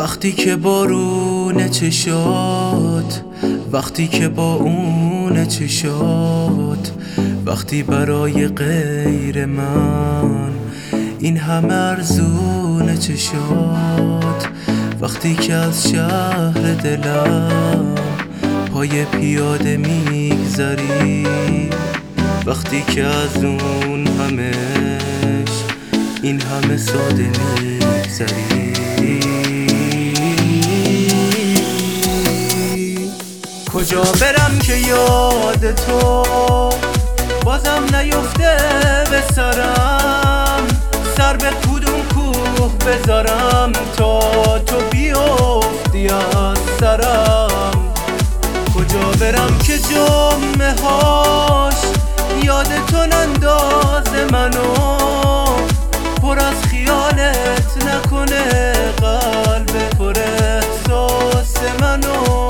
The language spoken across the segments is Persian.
وقتی که بارون چشات، وقتی که با اون چشات، وقتی برای غیر من این همه ارزون چشات، وقتی که از شهر دلم پای پیاده میگذری، وقتی که از اون همش این همه ساده میگذری. کجا برم که یاد تو بازم نیفته به سرم، سر به کدوم کوه بذارم تا تو بیفتی از سرم. کجا برم که جمعه هاش یاد تو نندازه منو، پر از خیالت نکنه قلب پر احساس منو.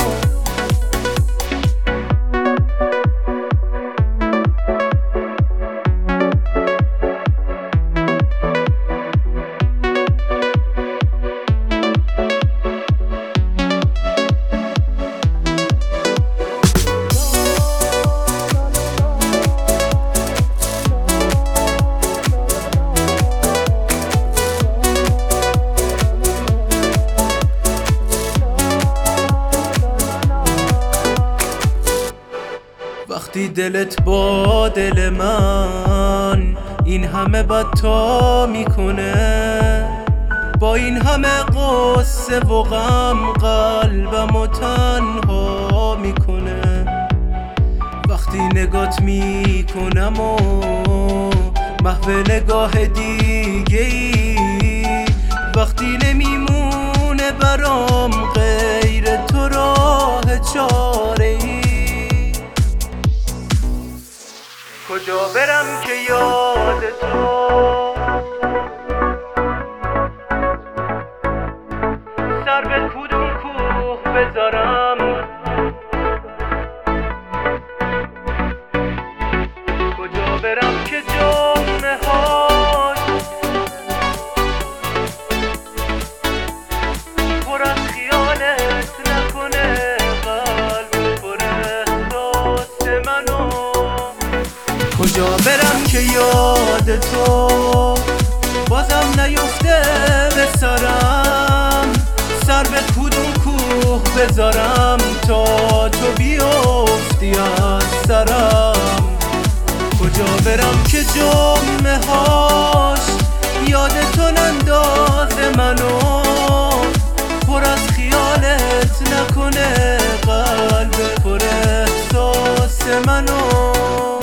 وقتی دلت با دل من این همه بدتا میکنه، با این همه قصه و غم قلبمو تنها میکنه، وقتی نگات میکنم و محو نگاه دیگه ای، وقتی نمیمونه برام غیر تو راه چاره ای. کجا برم که یاد تو سر به کدوم کوه بذارم، کجا برم که جمعه هاش پر از خیالت نکنه قلب پر احساس منو. کجا برم که یاد تو بازم نیفته به سرم، سر به کدوم کوه بذارم تا تو بیفتی از سرم. کجا برم که جمعه هاش یاد تو نندازه منو، پر از خیالت نکنه قلب پر احساس منو.